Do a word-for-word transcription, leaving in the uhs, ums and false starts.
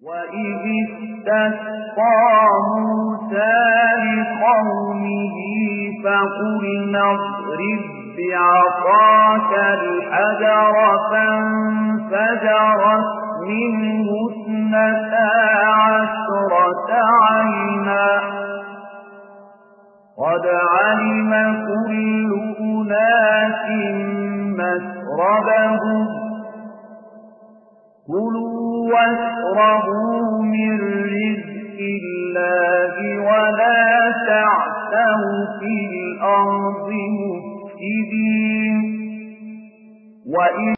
وَإِذِ اسْتَسْقَىٰ مُوسَىٰ لِقَوْمِهِ فَقُلْنَا اضْرِب بِّعَصَاكَ الْحَجَرَ فَانفَجَرَتْ مِنْهُ اثْنَتَا عَشْرَةَ عَيْنًا قَدْ عَلِمَ كُلُّ أُنَاسٍ مَّشْرَبَهُمْ كُلُوا وَاشْرَبُوا